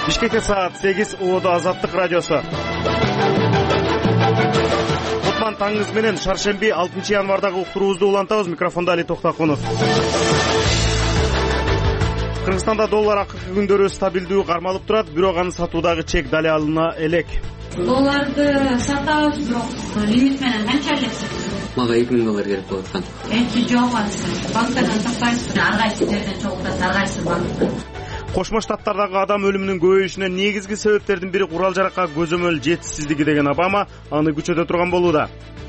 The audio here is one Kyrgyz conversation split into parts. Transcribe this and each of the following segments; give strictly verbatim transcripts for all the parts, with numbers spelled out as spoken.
Бишкекте саат сегиз, Оодо Азаттык радиосу. Кутман таңыңыз менен шаршемби алтынчы январдагы уктуруубузду улантабыз. Микрофондо Али Токтакунов. Кыргызстанда доллар акыркы күндөрү стабилдүү кармалып турат, бирок аны сатуудагы чек дали алына элек. Долларды сатабыз, бирок лимит менен канча элек? Мага эки миң доллар керек болуп аткан. Эки жок анысы. Банктардан таппайсыз, ар кайсы жерден чогултат, ар кайсы банктан. Кошмо Штаттардагы адам өлүмүнүн көбөйүшүнө негизги себептердин бири курал жаракка көзөмөл жетишсиздиги деген Обама аны күчөтө турган болууда.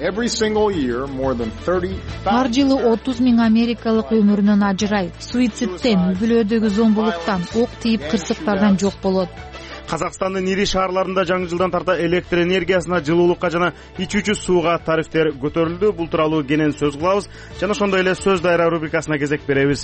Ар жылы отуз миң америкалык өмүрүнөн ажырайт. Суицидтен, үй-бүлөдөгү зомбулуктан, ок тийип кырсыктардан жок болот. Казакстандын ири шаарларында жаңы жылдан тарта электр энергиясына, жылуулукка жана ичүүчү сууга тарифтер көтөрүлдү. Бул тууралуу кенен сөз кылабыз жана ошондой эле сөз дайра рубрикасына кезек беребиз.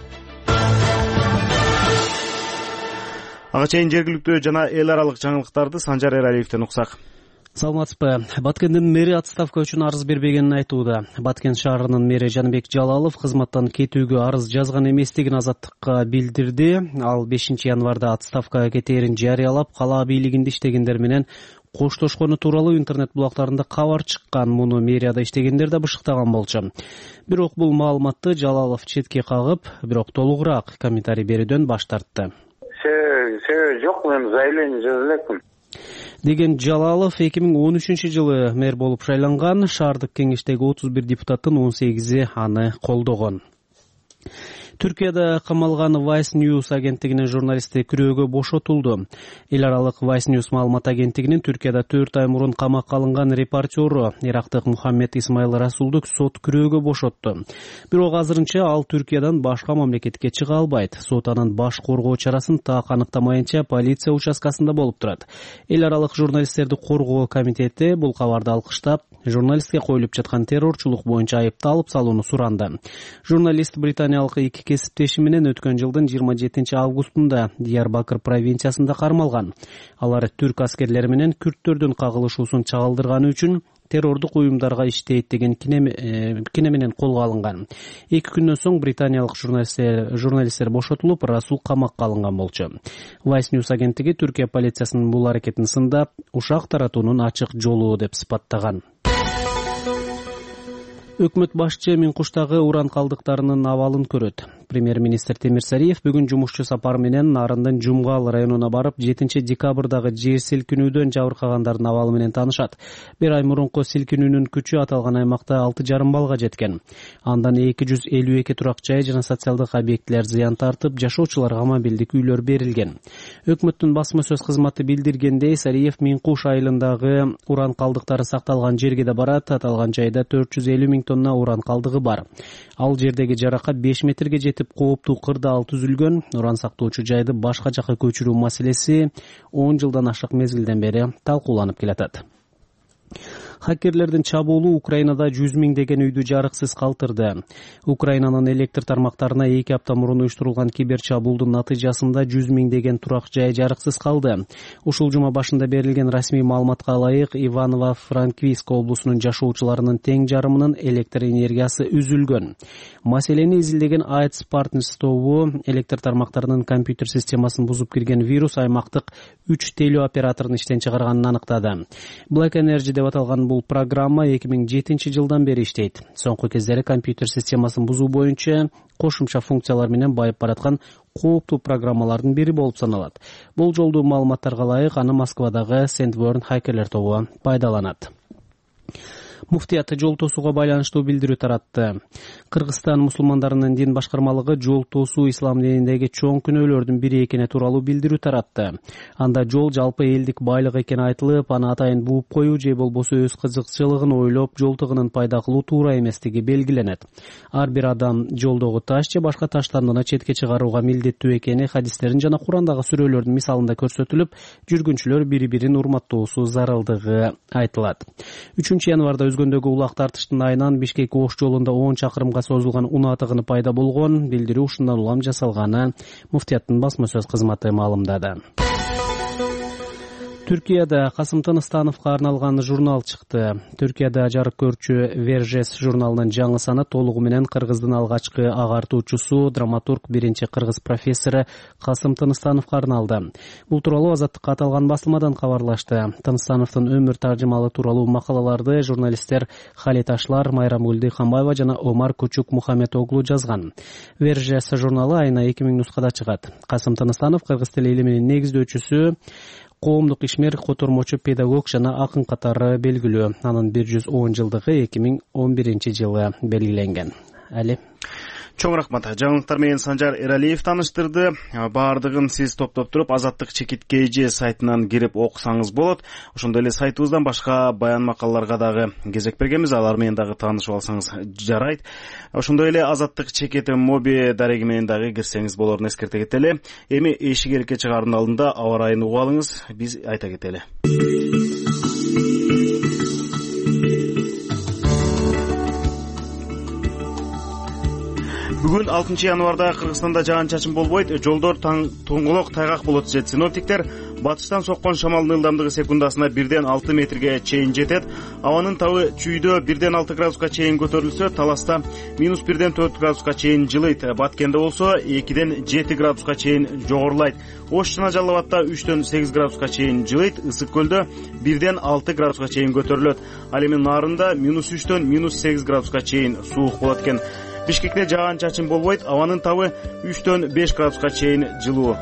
Ага чейин жергиликтүү жана эл аралык жаңылыктарды Санжар Эралиевден уксак. Саламатсызбы. Баткендин мэри отставка үчүн арыз бербегенин айтууда. Баткен шаарынын мэри Жаныбек Жалалов кызматтан кетүүгө арыз жазган эместигин Азаттыкка билдирди. Ал бешинчи январда отставкага кетээрин жарыялап, кала бийлигинде иштегендер менен коштошкону тууралуу интернет блогдорунда кабар чыккан. Муну мэрияда иштегендер да бышыктаган болчу. Бирок бул маалыматты Жалалов четке кагып, бирок толугураак комментарий берүүдөн баш тартты. Себеби жок, мен заявление жаза элекмин деген Жалалов эки миң он үчүнчү жылы мэр болуп шайланган. Шаардык кеңештеги отуз бир депутаттын он сегизи аны колдогон. Түркияда камалган Vice News агенттигинин журналисти күрөөгө бошотулду. Эл аралык Vice News маалымат агенттигинин Түркияда төрт ай мурун камакка алынган репортеру ирактык Мухаммед Исмаил Расулдук сот күрөөгө бошотту. Бирок азырынча ал Түркиядан башка мамлекетке чыга албайт. Сот анын баш коргоо чарасын так аныктамайынча полиция участкасында болуп турат. Эл аралык журналисттерди коргоо комитети бул кабарды алкыштап, журналистке коюлуп жаткан террорчулук боюнча айыпты алып салууну суранды. Журналист британиялык эки кесиптеши менен өткөн жылдын жыйырма жетинчи августунда Диярбакыр провинциясында кармалган. Алар түрк аскерлери менен күрттөрдүн кагылышуусун чагылдырганы үчүн террордук уюмдарга иштейт деген кине менен колго алынган. Эки күндөн соң британиялык журналисттер журналисттер бошотулуп, Расул камакка алынган болчу. Vice News агенттиги Түркия полициясынын бул аракетин сындап, ушак таратуунун ачык жолу деп сыпаттаган. Өкмөт башчы Миңкуштагы уран калдыктарынын абалын көрөт. Премьер-министр Темир Сариев бүгүн жумушчу сапар менен Нарындын Жумгал районуна барып, жетинчи декабрдагы жер силкинүүдөн жабыркагандардын абалы менен таанышат. Бир ай мурунку силкинүүнүн күчү аталган аймакта алты жарым балга жеткен. Андан эки жүз элүү эки турак жай жана социалдык объектилер зыян тартып, жашоочуларга мобилдик үйлөр берилген. Өкмөттүн басма сөз кызматы билдиргендей, Сариев Миңкуш айылындагы уран калдыктары сакталган жерге да барат. Аталган жайда төрт жүз элүү миң тонна уран калдыгы бар. Ал жердеги жаракат беш метрге жетип, кооптуу кырдаал түзүлгөн. Уран сактоочу жайды башка жакка көчүрүү маселеси он жылдан ашык мезгилден бери талкууланып келатат. Хакерлердин чабуулу Украинада жүз миңдеген үйдү жарыксыз калтырды. Украинанын электр тармактарына эки апта мурун уюштурулган кибер чабуулдун натыйжасында жүз миңдеген турак жай жарыксыз калды. Ушул жума башында берилген расмий маалыматка ылайык, Иваново-Франкивск облусунун жашоочуларынын тең жарымынын электр энергиясы үзүлгөн. Маселени изилдеген ай ти эс Partners тобу электр тармактарынын компьютер системасын бузуп кирген вирус аймактык үч теле операторун иштен чыгарганын аныктады. Black Energy деп аталган бул программа эки миң жетинчи жылдан бери иштейт. Соңку кездери компьютер системасын бузуу боюнча кошумча функциялар менен байып бараткан кооптуу программалардын бири болуп саналат. Бул жолдуу маалыматтарга ылайык аны Москвадагы Сент-Верн хакерлер тобу пайдаланат. Муфтият жол тосууга байланыштуу билдирүү таратты. Кыргызстан мусулмандарынын дин башкармалыгы жол тосуу ислам дининдеги чоң күнөөлөрдүн бири экени тууралуу билдирүү таратты. Анда жол жалпы элдик байлык экени айтылып, аны атайын бууп коюу же болбосо өз кызыкчылыгын ойлоп жол тыгынын пайда кылуу туура эместиги белгиленет. Ар бир адам жолдогу таш же башка таштандыны четке чыгарууга милдеттүү экени хадистерин жана Курандагы сүрөлөрдүн мисалында көрсөтүлүп, жүргүнчүлөр бири-бирин урматтоосу зарылдыгы айтылат. үчүнчү январда өзгөндөгү улак тартыштын айынан Бишкек Ош жолунда он чакырымга созулган унаа тыгыны пайда болгон. Билдирүү ушундан улам жасалганы Муфтияттын басма сөз кызматы маалымдады. Түркияда Касым Тыныстановго арналган журнал чыкты. Түркияда жарык көрчү Вержес журналынын жаңы саны толугу менен кыргыздын алгачкы агартуучусу, драматург, биринчи кыргыз профессору Касым Тыныстановго арналды. Бул тууралуу Азаттыкка аталган басылмадан кабарлашты. Тыныстановдун өмүр тажымалы тууралуу макалаларды журналисттер Халит Ашлар, Майрамгүл Дыйханбаева жана Омар Кучук Мухаммедоглу жазган. Вержес журналы айына эки миң нускада чыгат. Касым Тыныстанов кыргыз тили илиминин негиздөөчүсү, коомдук ишмер, котормочу, педагог жана акын катары белгилүү. Анын бир жүз он жылдыгы эки миң он биринчи жылы белгиленген. Али Чоң рахмат. Жаңылыктар менен Санжар Эралиев таныштырды. Баардыгын сиз топтоп туруп Азаттык чекит кей же сайтынан кирип окусаңыз болот. Ошондой эле сайтыбыздан башка баян макалаларга дагы кезек бергенбиз. Алар менен дагы таанышып алсаңыз жарайт. Ошондой эле Азаттык чекит моби дареги менен дагы кирсеңиз болорун эскерте кетели. Эми эшик эркке чыгаардын алдында аба ырайын угуп алыңыз. Биз айта кетели. Бүгүн алтынчы январда Кыргызстанда жаан-чачын болбойт, жолдор тоңголок тайгак болот дешет синоптиктер. Батыштан соккон шамалдын ылдамдыгы секундасына бирден алты метрге чейин жетет. Абанын табы чүйдө бирден алты градуска чейин көтөрүлсө, Таласта минус бирден төрт градуска чейин жылыйт. Баткенде болсо экиден жети градуска чейин жогорулайт. Ош жана Жалал Абадта үчтөн сегиз градуска чейин жылыйт. Ысык көлдө бирден алты градуска чейин көтөрүлөт. Ал эми Нарында минус үчтөн минус сегиз градуска чейин суук болот экен. Бишкекте жаан-чачын болбойт, абанын табы үчтөн беш градуска чейин жылуу.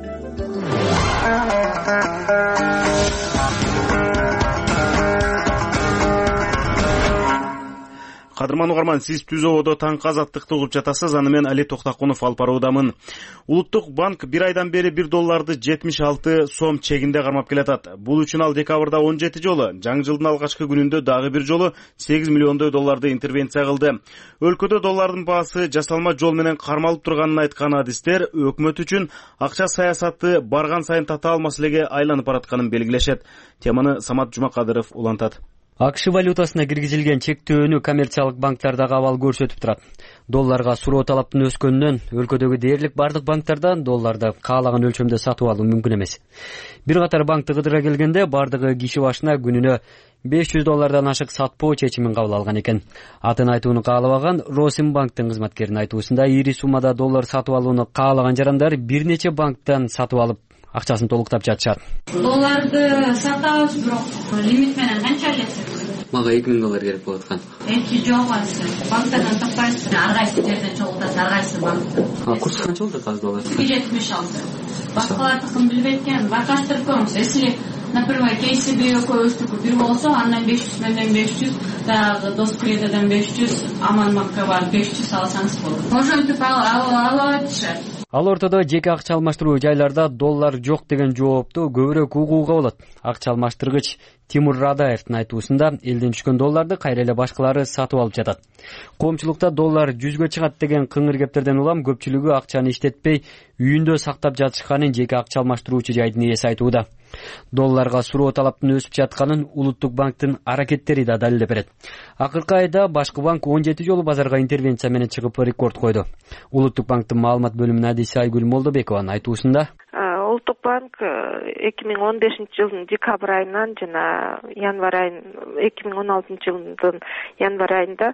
Кадырман угарман, сиз Түз ободо таңкы Азаттыкты угуп жатасыз. Аны мен Али Токтакунов алып баруудамын. Улуттук банк бир айдан бери бир долларды жетимиш алты сом чегинде кармап келатат. Бул үчүн ал декабрда он жети жолу, жаңы жылдын алгачкы күнүндө дагы бир жолу сегиз миллиондой долларды интервенция кылды. Өлкөдө доллардын баасы жасалма жол менен кармалып турганын айткан адистер өкмөт үчүн акча саясаты барган сайын татаал маселеге айланып баратканын белгилешет. Теманы Самат Жумакадыров улантат. АКШ валютасына киргизилген чектөөнү коммерциялык банктарда абал көрсөтүп турат. Долларга суроо талаптын өскөнүнөн өлкөдөгү дээрлик бардык банктардан долларды каалаган өлчөмдө сатып алуу мүмкүн эмес. Бир катар банкты кыдыра келгенде бардыгы киши башына күнүнө беш жүз доллардан ашык сатпоо чечимин кабыл алган экен. Атын айтууну каалабаган Росимбанктын кызматкеринин айтуусунда ири суммада доллар сатып алууну каалаган жарандар бир нече банктан сатып алып акчасын толуктап жатышат. Долларды сатабыз, бирок лимит менен канча аласыз? Мага эки миң доллар керек болуп аткан. Эки жок аласыз. Банктардан таппайсыз. Ар кайсы жерден чогултасыз, ар кайсы банктан. А курс канча болду азыр доллар? жетимиш алты. Башкалардыкын билбейт экен, байкаштырып көрүңүз. Если, например, кейсиби экөөбүздүкү бир болсо, андан беш жүз, менден беш жүз, дагы Дос Кредодон беш жүз, Аман Макка бар беш жүз алсаңыз болот. Ошентип алып атышат. Ал ортодо жеке акча алмаштыруу жайларда доллар жок деген жоопту көбүрөөк угууга болот. Акча алмаштыргыч Тимур Радаевдин айтуусунда элден түшкөн долларды кайра эле башкалары сатып алып жатат. Коомчулукта доллар жүзгө чыгат деген кыңыр кептерден улам көпчүлүгү акчаны иштетпей үйүндө сактап жатышканын жеке акча алмаштыруучу жайдын ээси айтууда. Долларга суроо талаптын өсүп жатканын Улуттук банктын аракеттери да далилдеп берет. Акыркы айда башкы банк он жети жолу базарга интервенция менен чыгып рекорд койду. Улуттук банктын маалымат бөлүмүнүн адиси Айгүл Молдобекованын айтуусунда Улуттук банк эки миң он бешинчи жылдын декабрь айынан жана январь айын эки миң он алтынчы жылдын январь айында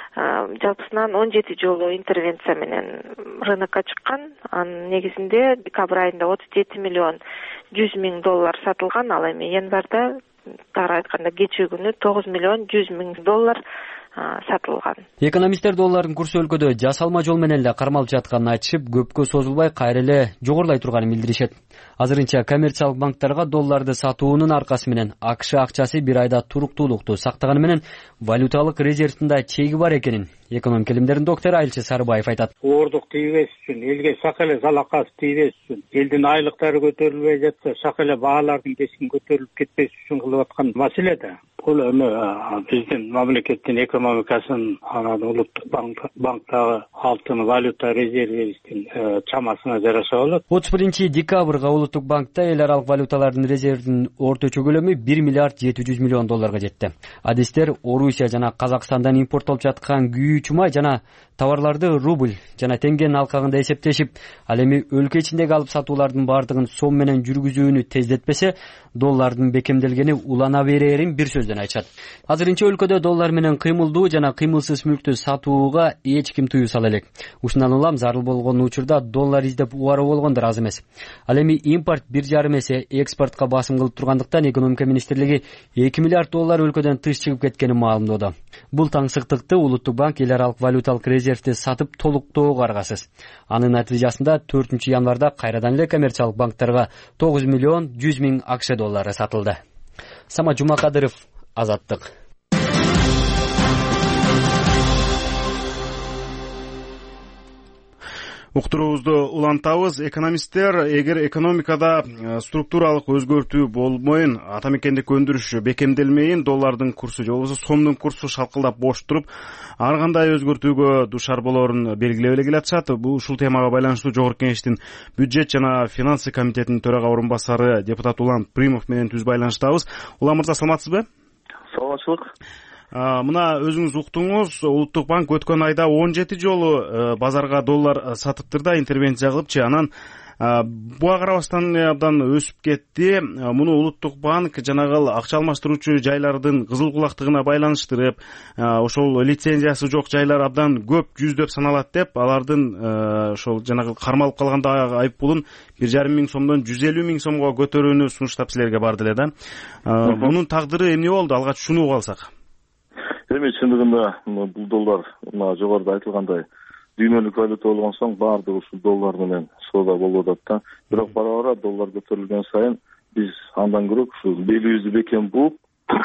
жалпысынан он жети жолу интервенция менен рынокко чыккан. Анын негизинде декабрь айында отуз жети миллион жүз миң доллар сатылган. Ал эми январда тагыраак айтканда кечээ күнү тогуз миллион жүз миң доллар сатылган. Экономисттер доллардын курсу өлкөдө жасалма жол менен эле кармалып жатканын айтышып, көпкө созулбай кайра эле жогорулай турганын билдиришет. Азырынча коммерциялык банктарга долларды сатуунун аркасы менен АКШ акчасы бир айда туруктуулукту сактаганы менен валюталык резервдин да чеги бар экенин экономика илимдеринин доктору Айылчы Сарыбаев айтат. Оордук тийбеш үчүн, элге шак эле залакасы тийбеш үчүн, элдин айлыктары көтөрүлбөй жатса, шак эле баалардын кескин көтөрүлүп кетпеш үчүн кылып аткан маселе да. Бул эми биздин мамлекеттин экономикасын, анан улуттук банктагы алтын валюта резервибиздин чамасына жараша болот. отуз биринчи декабрга Улуттук банкта эл аралык валюталардын резервдин орточо көлөмү бир миллиард жети жүз миллион долларга жетти. Адистер Орусия жана Казакстандан импорттолуп жаткан күйүүчү май жана товарларды рубль жана теңгенин алкагында эсептешип, ал эми өлкө ичиндеги алып сатуулардын бардыгын сом менен жүргүзүүнү тездетпесе, доллардын бекемделгени улана берерин бир сөздөн айтышат. Азырынча өлкөдө доллар менен кыймылдуу жана кыймылсыз мүлктү сатууга эч ким тыюу сала элек. Ушундан улам зарыл болгон учурда доллар издеп убаруу болгондор аз эмес. Ал эми импорт бир жарым эсе экспортко басым кылып тургандыктан экономика министрлиги эки миллиард доллар өлкөдөн тыш чыгып кеткенин маалымдоодо. Бул таңсыктыкты Улуттук банк эл аралык валюталык резервди сатып толуктоого аргасыз. Анын натыйжасында төртүнчү январда кайрадан эле коммерциялык банктарга тогуз миллион жүз миң акш доллары сатылды. Самат Жумакадыров, Азаттык. Уктуруубузду улантабыз. Экономисттер эгер экономикада структуралык өзгөртүү болмойын, ата мекендик өндүрүш бекемделмейин, доллардын курсу же болбосо сомдун курсу шалкылдап бош туруп, ар кандай өзгөртүүгө душар болоорун белгилеп эле келатышат. Бул ушул темага байланыштуу Жогорку Кеңештин бюджет жана финансы комитетинин төрага орун басары депутат Улам Примов менен түз байланыштабыз. Улам мырза, саламатсызбы? Саламатчылык. Мына өзүңүз уктуңуз, Улуттук банк өткөн айда он жети жолу базарга доллар сатыптыр да, интервенция кылыпчы. Анан буга карабастан абдан өсүп кетти. Муну Улуттук банк жанагы акча алмаштыруучу жайлардын кызыл кулактыгына байланыштырып, ошол лицензиясы жок жайлар абдан көп, жүздөп саналат деп, алардын ошол жанагы кармалып калганда айыппулун бир жарым миң сомдон жүз элүү миң сомго көтөрүүнү сунуштап силерге барды эле да. Мунун тагдыры эмне болду? Алгач шуну угуп алсак. Эми чындыгында бул доллар мына жогоруда айтылгандай дүйнөлүк валюта болгон соң баардыгы ушул доллар менен соода болуп атат да. Бирок бара бара доллар көтөрүлгөн сайын биз андан көрөк ушул белибизди бекем бууп,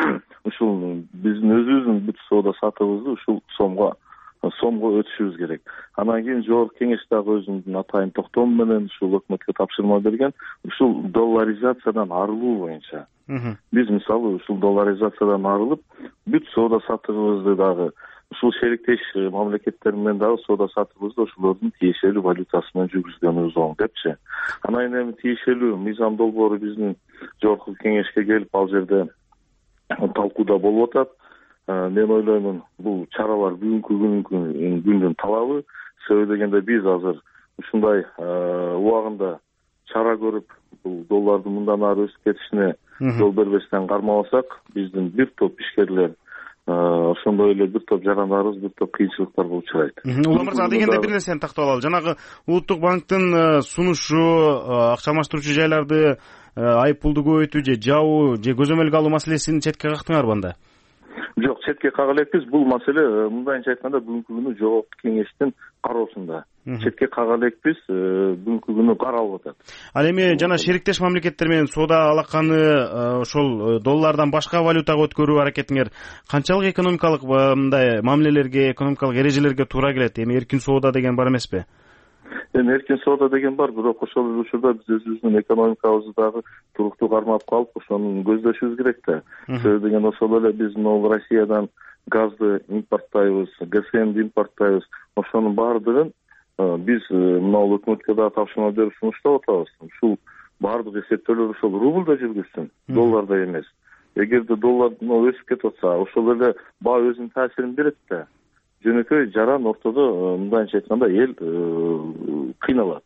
ушул биздин өзүбүздүн бүт соода сатыбызды ушул сомго сомго өтүшүбүз керек. Анан кийин Жогорку Кеңеш дагы өзүнүн атайын токтому менен ушул өкмөткө тапшырма берген, ушул долларизациядан арылуу боюнча. Биз мисалы ушул долларизациядан арылып, бүт соода сатыбызды дагы ушул шериктеш мамлекеттер менен дагы соода сатыбызды ошолордун тиешелүү валютасы менен жүргүзгөнүбүз оң депчи. Анан эми тиешелүү мыйзам долбоору биздин Жогорку Кеңешке келип, ал жерде талкууда болуп атат. Мен ойлоймун, бул чаралар бүгүнкү күндүн талабы. Себеби дегенде биз азыр ушундай убагында чара көрүп, бул доллардын мындан ары өсүп кетишине жол бербестен кармабасак, биздин бир топ ишкерлер, ошондой эле бир топ жарандарыбыз бир топ кыйынчылыктарга учурайт. Улам мырза, дегенде бир нерсени тактап алалы. Жанагы Улуттук банктын сунушу акча алмаштыруучу жайларды айыппулду көбөйтүү же жабуу же көзөмөлгө алуу маселесин четке кактыңарбы анда? Жок, четке кага элекпиз. Бул маселе мындайынча айтканда бүгүнкү күнү Жогорку Кеңештин кароосунда. Четке кага элекпиз, бүгүнкү күнү каралып атат. Ал эми жана шериктеш мамлекеттер менен соода алаканы ошол доллардан башка валютага өткөрүү аракетиңер канчалык экономикалык мындай мамилелерге, экономикалык эрежелерге туура келет? Эми эркин соода деген бар эмеспи? Эми эркин соода деген бар, бирок ошол эле учурда биз өзүбүздүн экономикабызды дагы туруктуу кармап калып, ошону көздөшүбүз керек да. Себеби деген ошол эле биз могу Россиядан газды импорттойбуз, ГСМди импорттойбуз. Ошонун баардыгын биз мына өкмөткө дагы тапшырма берип сунуштап атабыз. Ушул баардык эсептөөлөр ошол рубльда жүргүзсүн, долларда эмес. Эгерде доллар өсүп кетип атса, ошол эле баа өзүнүн таасирин берет да. Жөнөкөй жаран ортодо мындайынча айтканда эл кыйналат.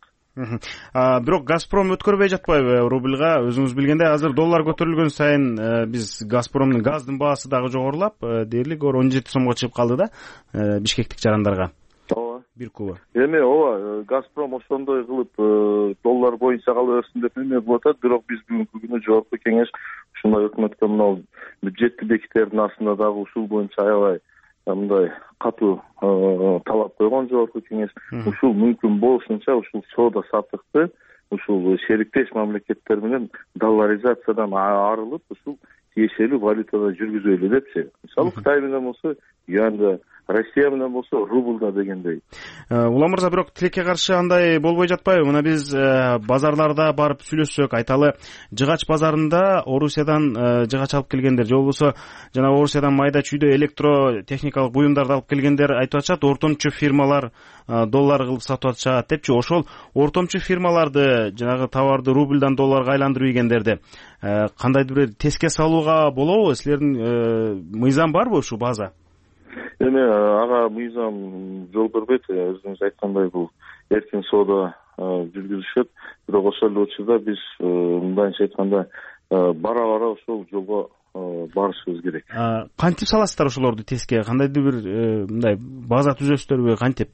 Бирок Газпром өткөрбөй жатпайбы рубльга? Өзүңүз билгендей, азыр доллар көтөрүлгөн сайын биз Газпромдун газдын баасы дагы жогорулап, дээрлик он жети сомго чыгып калды да бишкектик жарандарга. Ооба. Бир куба. Эми ооба, Газпром ошондой кылып доллар боюнча кала берсин деп эме болуп атат, бирок биз бүгүнкү күнү Жогорку Кеңеш ушундай өкмөткө мына бюджетти бекитердин астында дагы ушул боюнча аябай мындай катуу талап койгон Жогорку Кеңеш. Ушул мүмкүн болушунча ушул соода саттыкты ушул шериктеш мамлекеттер менен долларизациядан арылып, ушул тиешелүү валютада жүргүзөлү депчи. Мисалы Кытай менен болсо юанда, Россия менен болсо рубльда дегендей. Улам мырза, бирок тилекке каршы андай болбой жатпайбы? Мына биз базарларда барып сүйлөшсөк, айталы, жыгач базарында Орусиядан жыгач алып келгендер, же болбосо жана Орусиядан майда чүйдө электротехникалык буюмдарды алып келгендер айтып атышат, ортомчу фирмалар доллар кылып сатып атышат депчи. Ошол ортомчу фирмаларды жанагы товарды рубльдан долларга айландыруу дегендерди кандайдыр бир теске салууга болобу? Силердин мыйзам барбы ушул база? эми ага мыйзам жол бербейт. Өзүңүз айткандай бул эркин соода жүргүзүшөт. Бирок ошол эле учурда биз мындайча айтканда бара бара ошол жолго барышыбыз керек. Кантип саласыздар ошолорду теске? Кандайдыр бир мындай база түзөсүздөрбү, кантип?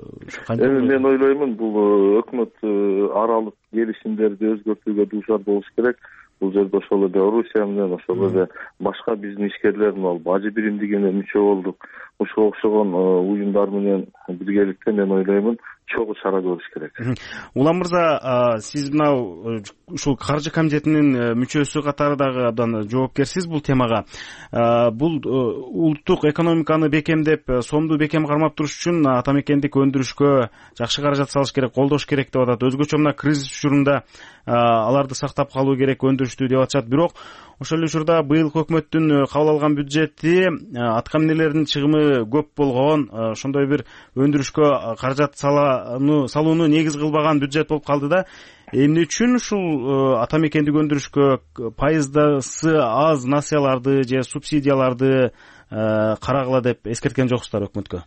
Эми мен ойлоймун, бул өкмөт аралык келишимдерди өзгөртүүгө дуушар болуш керек. Бул жерде ошол эле Орусия менен, ошол эле башка биздин ишкерлер менен Ажы биримдигине мүчө болдук. Ушуга окшогон уюмдар менен биргеликте мен ойлоймун чогуу чара көрүш керек. Улам мырза, сиз мына ушул каржы комитетинин мүчөсү катары дагы абдан жоопкерсиз бул темага. Бул улуттук экономиканы бекемдеп, сомду бекем кармап туруш үчүн атамекендик өндүрүшкө жакшы каражат салыш керек, колдош керек деп атат. Өзгөчө мына кризис учурунда аларды сактап калуу керек, өндүрүштү деп атышат. Бирок ошол эле учурда быйылкы өкмөттүн кабыл алган бюджети атка минелердин чыгымы көп болгон, ошондой бир өндүрүшкө каражат салууну негиз кылбаган бюджет болуп калды да. Эмне үчүн ушул атамекендик өндүрүшкө пайыздасы аз насыяларды же субсидияларды карагыла деп эскерткен жоксуздар өкмөткө?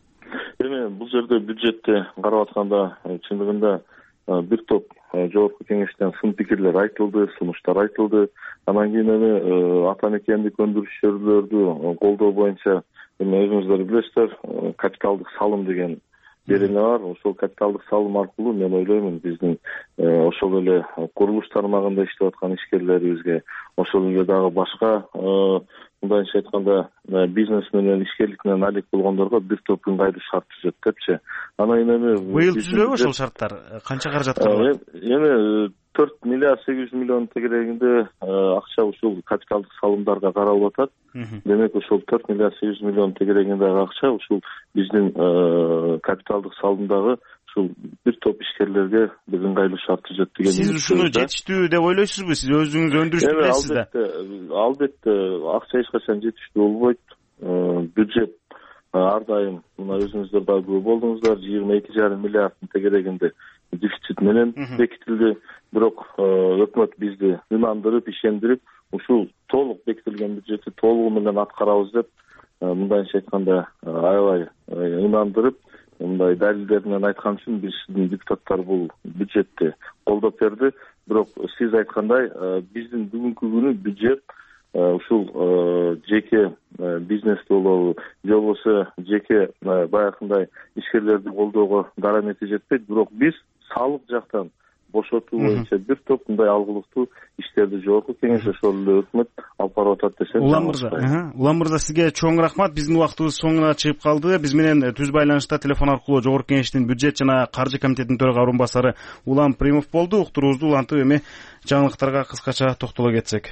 Эми бул жерде бюджетти карап атканда чындыгында бир топ жогорку кеңештен сын пикирлер айтылды, сунуштар айтылды. Анан кийин эми атамекендик өндүрүшчүлөрдү колдоо боюнча эми өзүңүздөр билесиздер, капиталдык салым деген берене бар. Ошол капиталдык салым аркылуу мен ойлоймун биздин ошол эле курулуш тармагында иштеп аткан ишкерлерибизге, ошол эле дагы башка мындайча айтканда бизнес менен ишкерлик менен алек болгондорго бир топ ыңгайлуу шарт түзөт депчи. Анан эми быйыл түзүлөбү ошол шарттар? Канча каражат каралат? Эми төрт миллиард сегиз жүз миллион тегерегинде акча ушул капиталдык салымдарга каралып атат. Демек ошол төрт миллиард сегиз жүз миллион тегерегиндеги акча ушул биздин капиталдык салымдагы ушул бир топ ишкерлерге бир ыңгайлуу шарт түзөт деген. Сиз ушуну жетиштүү деп ойлойсузбу? Сиз өзүңүз өндүрүштү билесиз да? Албетте, акча эч качан жетиштүү болбойт. Бюджет ар дайым мына өзүңүздөр дагы күбө болдуңуздар, жыйырма эки жарым миллиарддын тегерегинде дефицит менен бекитилди. Бирок өкмөт бизди ынандырып, ишендирип, ушул толук бекитилген бюджетти толугу менен аткарабыз деп мындайча айтканда аябай ынандырып, мындай далилдер менен айткан үчүн биздин депутаттар бул бюджетти колдоп берди. Бирок сиз айткандай биздин бүгүнкү күнү бюджет ушул жеке бизнес болобу же болбосо жеке баягындай ишкерлерди колдоого дарамети жетпейт. Бирок биз салык жактан бошотуу боюнча бир топ мындай алгылыктуу иштерди жогорку кеңеш ошол эле өкмөт алып барып атат десем. Улам мырза, Улам мырза, сизге чоң рахмат. Биздин убактыбыз соңуна чыгып калды. Биз менен түз байланышта телефон аркылуу жогорку кеңештин бюджет жана каржы комитетинин төрага орун басары Улам Примов болду. Уктуруубузду улантып эми жаңылыктарга кыскача токтоло кетсек.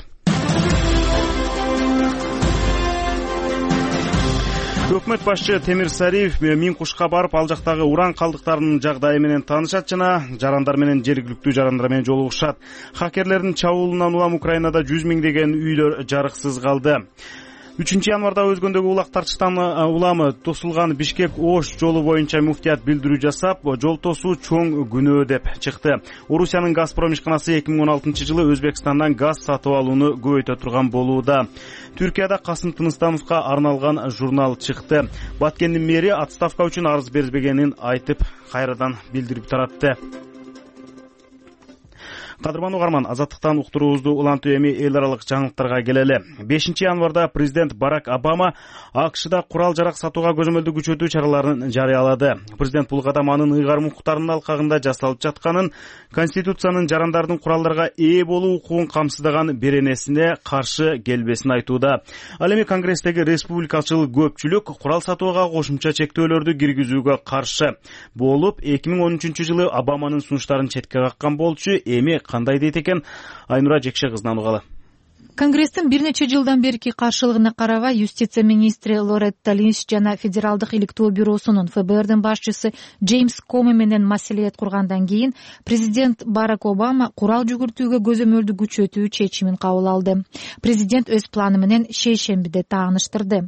Өкмөт башчы Темир Сариев Мин Кушка барып, ал жактагы уран калдыктарынын жагдайы менен таанышат жана жарандар менен жергиликтүү жарандар менен жолугушат. Хакерлердин чабуулунан улам Украинада жүз миңдеген үйлөр жарыксыз калды. үчүнчү январда өзгөндөгү улак тартыштан уламы тосулган Бишкек-Ош жолу боюнча муфтият билдирүү жасап, жол тосуу чоң күнөө деп чыкты. Орусиянын Газпром ишканасы эки миң он алтынчы жылы Өзбекстандан газ сатып алууну көбөйтө турган болууда. Түркияда Касым Тыныстановго арналган журнал чыкты. Баткендин мэри отставка үчүн арыз бербегенин айтып, кайрадан билдирип таратты. Кадырман угарман, азаттыктан уктуруубузду улантып эми эл аралык жаңылыктарга келели. бешинчи январда президент Барак Обама АКШда курал жарак сатууга көзөмөлдү күчөтүү чараларын жарыялады. Президент бул кадам анын ыйгарым укуктарынын алкагында жасалып жатканын, Конституциянын жарандардын куралдарга ээ болуу укугун камсыздаган беренесине каршы келбесин айтууда. Ал эми Конгресстеги республикачыл көпчүлүк курал сатууга кошумча чектөөлөрдү киргизүүгө каршы болуп, эки миң он үчүнчү жылы Обаманын сунуштарын четке каккан болчу. Эми кандай дейт экен, Айнура Жекше кызынан угалы. Конгресстин бир нече жылдан берки каршылыгына карабай, юстиция министри Лоретта Линч жана Федералдык иликтөө бюросунун эф бэ эрдин башчысы Джеймс Коми менен маселет кургандан кийин президент Барак Обама курал жүгүртүүгө көзөмөлдү күчөтүү чечимин кабыл алды. Президент өз планы менен шейшембиде тааныштырды.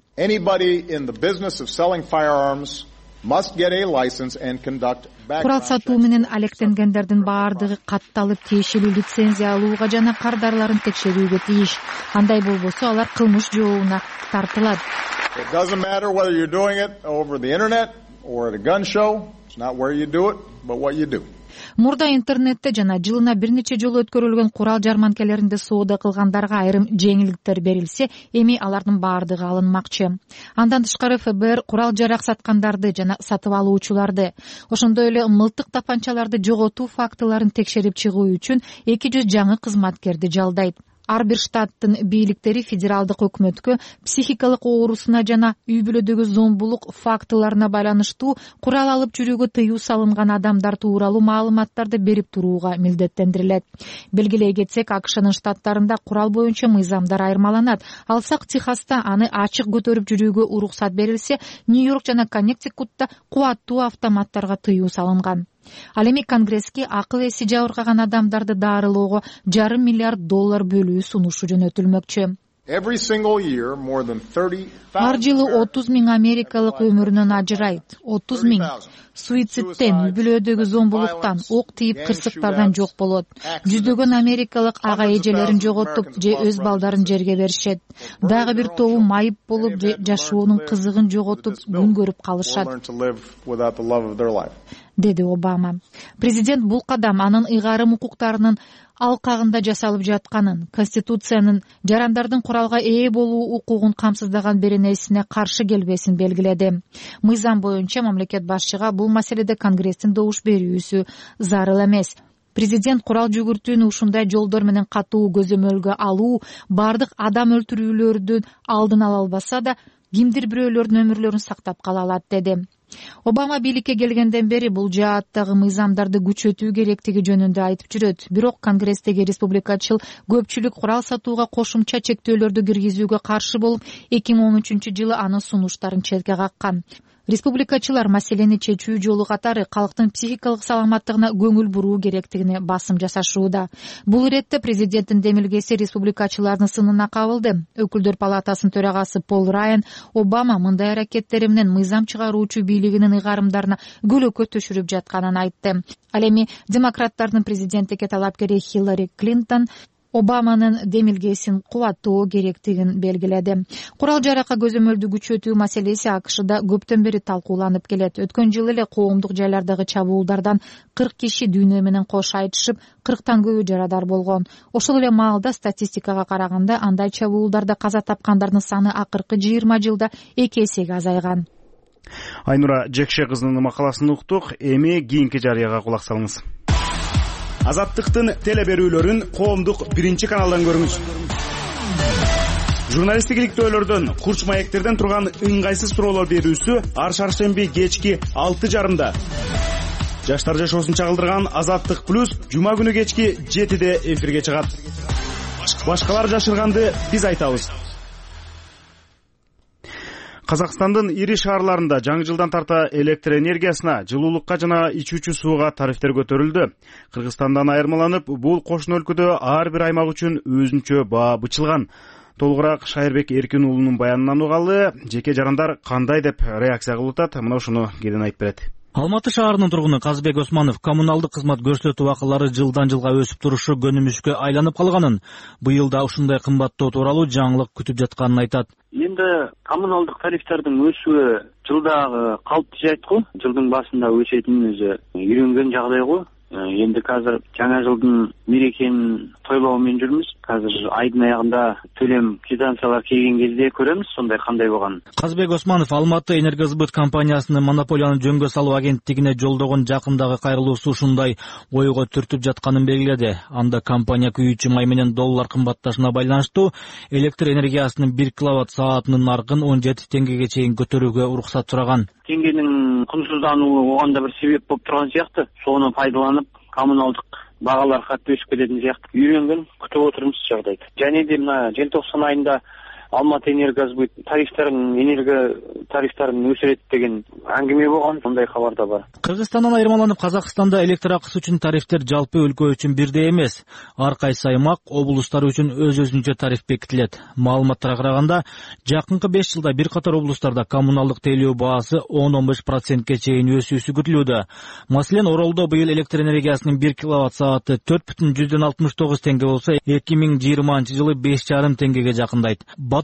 Курал сатуу менен алектенгендердин баардыгы катталып тиешелүү лицензия алууга жана кардарларын текшерүүгө тийиш. Андай болбосо алар кылмыш жообуна тартылат. It doesn't matter whether you're doing it over the internet or at a gun show. It's not where you do it, but what you do. Мурда интернетте жана жылына бир нече жолу өткөрүлгөн курал жарманкелеринде соода кылгандарга айрым жеңилдиктер берилсе, эми алардын баардыгы алынмакчы. Андан тышкары ФБР курал жарак саткандарды жана сатып алуучуларды, ошондой эле мылтык тапанчаларды жоготуу фактыларын текшерип чыгуу үчүн эки жүз жаңы кызматкерди жалдайт. Ар бир штаттын бийликтери федералдык өкмөткө психикалык оорусуна жана үй бүлөдөгү зомбулук фактыларына байланыштуу курал алып жүрүүгө тыюу салынган адамдар тууралуу маалыматтарды берип турууга милдеттендирилет. Белгилей кетсек, АКШнын штаттарында курал боюнча мыйзамдар айырмаланат. Алсак, Техаста аны ачык көтөрүп жүрүүгө уруксат берилсе, Нью-Йорк жана Коннектикутта кубаттуу автоматтарга тыюу салынган. Ал эми Конгресске акыл эси жабыркаган адамдарды дарылоого жарым миллиард доллар бөлүү сунушу жөнөтүлмөкчү. Ар жылы отуз миң америкалык өмүрүнөн ажырайт. отуз миң суицидтен, үй бүлөдөгү зомбулуктан, ок тийип кырсыктардан жок болот. Жүздөгөн америкалык ага эжелерин жоготуп же өз балдарын жерге беришет. Дагы бир тобу майып болуп же жашоонун кызыгын жоготуп күн көрүп калышат, деди Обама. Президент бул кадам анын ыйгарым укуктарынын алкагында жасалып жатканын, Конституциянын жарандардын куралга ээ болуу укугун камсыздаган беренесине каршы келбесин белгиледи. Мыйзам боюнча мамлекет башчыга бул маселеде Конгресстин добуш берүүсү зарыл эмес. Президент курал жүгүртүүнү ушундай жолдор менен катуу көзөмөлгө алуу бардык адам өлтүрүүлөрдүн алдын ала албаса да, кимдир бирөөлөрдүн өмүрлөрүн сактап кала алат, деди. Обама бийликке келгенден бери бул жааттагы мыйзамдарды күчөтүү керектиги жөнүндө айтып жүрөт. Бирок Конгресстеги республикачыл көпчүлүк курал сатууга кошумча чектөөлөрдү киргизүүгө каршы болуп, эки миң он үчүнчү жылы анын сунуштарын четке каккан. Республикачылар маселени чечүү жолу катары калктын психикалык саламаттыгына көңүл буруу керектигине басым жасашууда. Бул иретте президенттин демилгеси республикачылардын сынына кабылды. Өкүлдөр палатасынын төрагасы Пол Райан Обама мындай аракеттери менен мыйзам чыгаруучу бийлигинин ыйгарымдарына көлөкө төшүрүп жатканын айтты. Ал эми демократтардын президенттикке талапкери Хиллари Клинтон Обаманын демилгесин кубаттоо керектигин белгиледи. Курал жаракка көзөмөлдү күчөтүү маселеси АКШда көптөн бери талкууланып келет. Өткөн жылы эле коомдук жайлардагы чабуулдардан кырк киши дүйнө менен кош айтышып, кырктан көбү жарадар болгон. Ошол эле маалда статистикага караганда андай чабуулдарда каза тапкандардын саны акыркы жыйырма жылда эки эсеге азайган. Айнура Жекше кызынын макаласын уктук. Эми кийинки жарыяга кулак салыңыз. Азаттыктын теле берүүлөрүн коомдук биринчи каналдан көрүңүз. Журналисттик иликтөөлөрдөн, курч маектерден турган ыңгайсыз суроолор берүүсү ар шаршемби кечки алты жарымда. Жаштар жашоосун чагылдырган Азаттык плюс жума күнү кечки жетиде эфирге чыгат. Башкалар жашырганды биз айтабыз. Казакстандын ири шаарларында жаңы жылдан тарта электр энергиясына, жылуулукка жана ичүүчү сууга тарифтер көтөрүлдү. Кыргызстандан айырмаланып, бул кошуна өлкөдө ар бир аймак үчүн өзүнчө баа бычылган. Толугураак Шайырбек Эркин уулунун баянынан угалы, жеке жарандар кандай деп реакция кылып атат, мына ушуну кеден айтып берет. Алматы шаарынын тургуну Казбек Османов коммуналдык кызмат көрсөтүү акылары жылдан жылга өсүп турушу көнүмүшкө айланып калганын, быйыл да ушундай кымбаттоо тууралуу жаңылык күтүп жатканын айтат. Енді коммуналдык тарифтердин өсүүі жылдагы калыпты жайт го. Жылдын башында өсөтүнүн өзү үйрөнгөн жагдай го. Енді қазір жаңа жылдың мерекенин тойлаумен жүрмүз. Қазір айдын аягында төлем квитанциялар келген кезде көреміз сондай кандай болгонун. Казбек Османов Алматы энергосбыт компаниясынын монополияны жөнгө салуу агенттигине жолдогон жакындагы кайрылуусу ушундай ойго түртүп жатканын белгиледи. Анда компания күйүүчү май менен доллар кымбатташына байланыштуу электр энергиясынын бир киловатт саатынын наркын он жети теңгеге чейин көтөрүүгө уруксат сураган. Теңгенин кунсуздануы оганда бир себеп болуп турган сыяктуу. Сону пайдаланып коммуналдык багалар катты өсүп кететін сияқты үйрөнгөн күтүп отурмуз жагдайды. Және де мына желтоқсан айында Алматы энергосбыт тарифтерин, энерго тарифтерин өсүрөт деген аңгеме болгон, мындай кабар да бар. Кыргызстандан айырмаланып Казакстанда электр акысы үчүн тарифтер жалпы өлкө үчүн бирдей эмес. Ар кайсы аймак, облустар үчүн өз-өзүнчө тариф бекитилет. Маалыматтарга караганда, жакынкы беш жылда бир катар облустарда коммуналдык тейлөө баасы он он беш процентке чейин өсүүсү күтүлүүдө. Маселен, Оролдо быйыл электр энергиясынын бир киловатт сааты төрт бүтүн жүздөн алтымыш тогуз теңге болсо, эки миң жыйырманчы жылы беш жарым теңгеге жакындайт.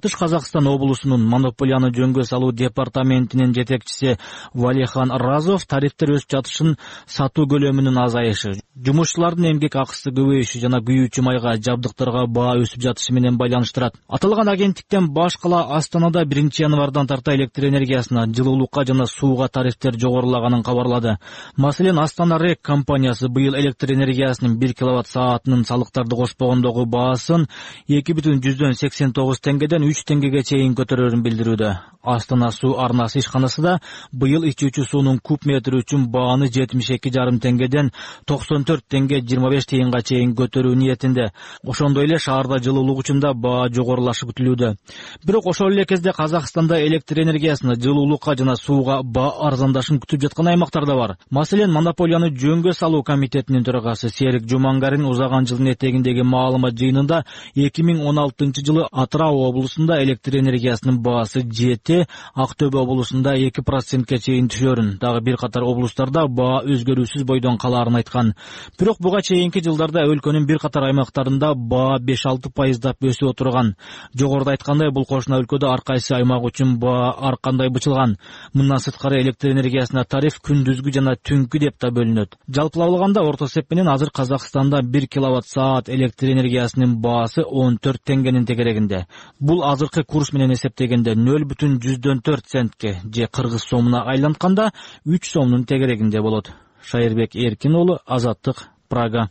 Батыш Казакстан облусунун монополияны жөнгө салуу департаментинин жетекчиси Валихан Разов тарифтер өсүп жатышын сатуу көлөмүнүн азайышы, жумушчулардын эмгек акысы көбөйүшү жана күйүүчү майга, жабдыктарга баа өсүп жатышы менен байланыштырат. Аталган агенттиктен баш кала Астанада биринчи январдан тарта электр энергиясына, жылуулукка жана сууга тарифтер жогорулаганын кабарлады. Маселен, Астана Рек компаниясы быйыл электр энергиясынын бир киловатт саатынын салыктарды кошпогондогу баасын эки бүтүн жүздөн сексен тогуз теңгеден үч теңгеге чейин көтөрөрүн билдирүүдө. Астана суу арнасы ишканасы да быйыл ичүүчү суунун куб метри үчүн бааны жетимиш эки жарым теңгеден токсон төрт теңге жыйырма беш тыйынга чейин көтөрүү ниетинде. Ошондой эле шаарда жылуулук үчүн да баа жогорулашы күтүлүүдө. Бирок ошол эле кезде Казакстанда электр энергиясына, жылуулукка жана сууга баа арзандашын күтүп жаткан аймактар да бар. Маселен, монополияны жөнгө салуу комитетинин төрагасы Серик Жумангарин узаган жылдын этегиндеги маалымат жыйынында эки миң он алтынчы жылы Атырау облусунда электр энергиясынын баасы жети, Актөбө облусунда эки процентке чейин түшөрүн, дагы бир катар облустарда баа өзгөрүүсүз бойдон калаарын айткан. Бирок буга чейинки жылдарда өлкөнүн бир катар аймактарында баа беш алты пайыздап өсүп отурган. Жогоруда айткандай, бул кошуна өлкөдө ар кайсы аймак үчүн баа ар кандай бычылган. Мындан сырткары электр энергиясына тариф күндүзгү жана түнкү деп да бөлүнөт. Жалпылап алганда орто эсеп менен азыр Казакстанда бир киловатт саат электр энергиясынын баасы он төрт теңгенин тегерегинде. Бул азыркы курс менен эсептегенде нөл бүтүн жүздөн төрт центке же кыргыз сомуна айлантканда үч сомдун тегерегинде болот. Шайырбек Эркин уулу, Азаттык, Прага.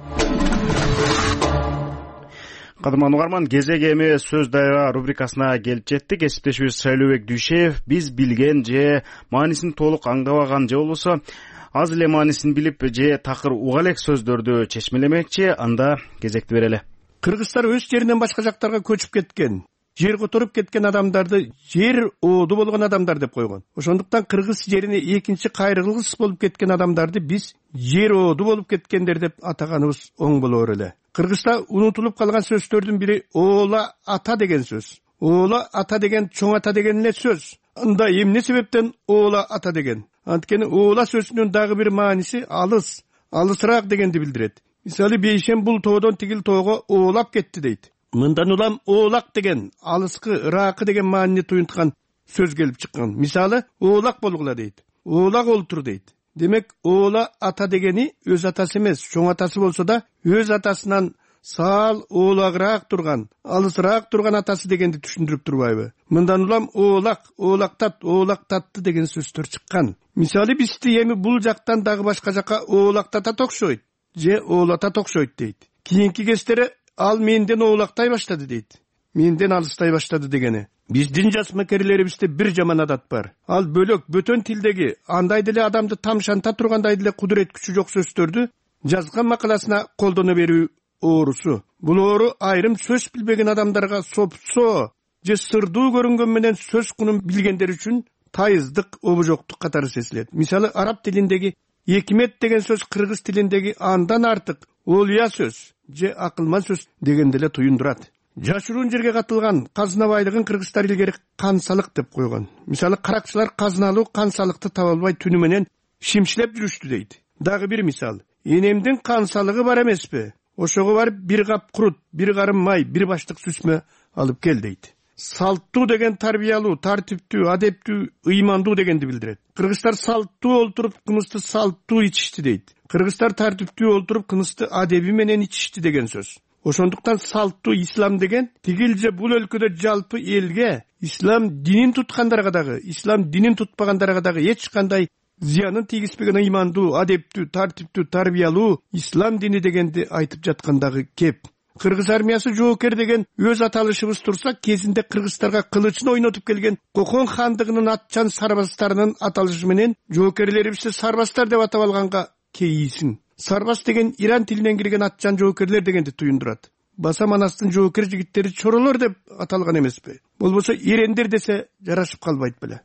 Кадырман угарман, кезек эми сөз дайра рубрикасына келип жеттик. Кесиптешибиз Шайлообек Дүйшеев биз билген же маанисин толук аңдабаган же болбосо аз эле маанисин билип же такыр уга элек сөздөрдү чечмелемекчи. Анда кезекти берели. Кыргызстар өз жеринен башка жактарга көчүп кеткен, жер которуп кеткен адамдарды жер ооду болгон адамдар деп койгон. Ошондуктан кыргыз жерине экинчи кайрылгыс болуп кеткен адамдарды биз жер ооду болуп кеткендер деп атаганыбыз оң болор эле. Кыргызда унутулуп калган сөздөрдүн бири оола ата деген сөз. Оола ата деген чоң ата деген эле сөз. Анда эмне себептен оола ата деген? Анткени оола сөзүнүн дагы бир мааниси алыс, алысыраак дегенди билдирет. Мисалы, бейшен бул тоодон тигил тоого оолап кетти дейт. Мындан улам оолак деген, алыскы, ыракы деген маанини туюнткан сөз келип чыккан. Мисалы, оолак болгула дейт. Оолак олтур дейт. Демек, оола ата дегени өз атасы эмес, чоң атасы болсо да, өз атасынан саал оолагыраак турган, алысыраак турган атасы дегенди түшүндүрүп турбайбы? Мындан улам оолак, оолактат, оолактатты деген сөздөр чыккан. Мисалы, бизди эми бул жактан дагы башка жака оолактатат окшойт, же оолатат окшойт дейт. Кийинки кездери ал менден оолактай баштады дейт. Менден алыстай баштады дегени. Биздин жас мекерлерибизде бир жаман адат бар. Ал бөлөк бөтөн тилдеги андай деле адамды тамшанта тургандай деле кудурет күчү жок сөздөрдү жазган макаласына колдоно берүү оорусу. Бул оору айрым сөз билбеген адамдарга сопсо же сырдуу көрүнгөн менен сөз кунун билгендер үчүн тайыздык, обужоктук катары сезилет. Мисалы, араб тилиндеги экимет деген сөз кыргыз тилиндеги андан артык олуя сөз же акылман сөз деген деле туюндурат. Жашыруун жерге катылган казына байлыгын кыргыздар илгери кансалык деп койгон. Мисалы, каракчылар казыналуу кансалыкты таба албай түнү менен шимшилеп жүрүштү дейт. Дагы бир мисал, энемдин кансалыгы бар эмеспи? Ошого барып бир кап курут, бир карым май, бир баштык сүсмө алып кел дейт. Салттуу деген тарбиялуу, тартиптүү, адептүү, ыймандуу дегенди билдирет. Кыргыздар салттуу олтуруп кымызды салттуу ичишти дейт. Кыргыздар тартиптүү олтуруп кымызды адеби менен ичишти деген сөз. Ошондуктан салттуу ислам деген тигил же бул өлкөдө жалпы элге, ислам динин туткандарга дагы, ислам динин тутпагандарга дагы эч кандай зыянын тийгизбеген ыймандуу, адептүү, тартиптүү, тарбиялуу ислам дини дегенди айтып жаткандагы кеп. Кыргыз армиясы жоокер деген өз аталышыбыз турса, кезинде кыргыздарга кылычын ойнотуп келген Кокон хандыгынын атчан сарбаздарынын аталышы менен жоокерлерибизди сарбаздар деп атап алганга кейисин. Сарбаз деген Иран тилинен кирген атчан жоокерлер дегенди туюндурат. Баса Манастын жоокер жигиттери чоролор деп аталган эмеспи? Болбосо ирендер десе жарашып калбайт беле.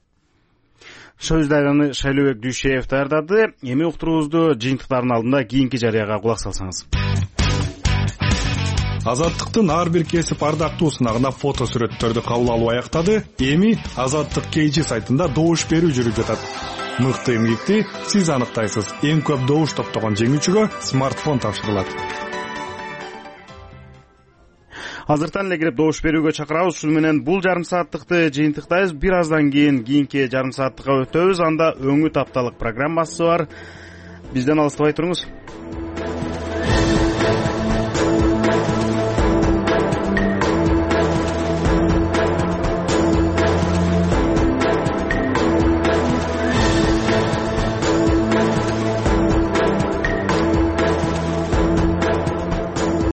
Сөз дайраны Шайлообек Дүйшеев даярдады. Эми уктуруубузду жыйынтыктардын алдында кийинки жарыяга кулак салсаңыз. Азаттыктын ар бир кесип ардактуу сынагына фото сүрөттөрдү кабыл алуу аяктады. Эми Азаттык Кейжи сайтында добуш берүү жүрүп жатат. Мыкты эмгекти сиз аныктайсыз. Эң көп добуш топтогон жеңүүчүгө смартфон тапшырылат. азыртан эле кирип добуш берүүгө чакырабыз. Ушул менен бул жарым сааттыкты жыйынтыктайбыз. Бир аздан кийин кийинки жарым сааттыкка өтөбүз. Анда өңүт апталык программасы бар. Бизден алыстабай туруңуз.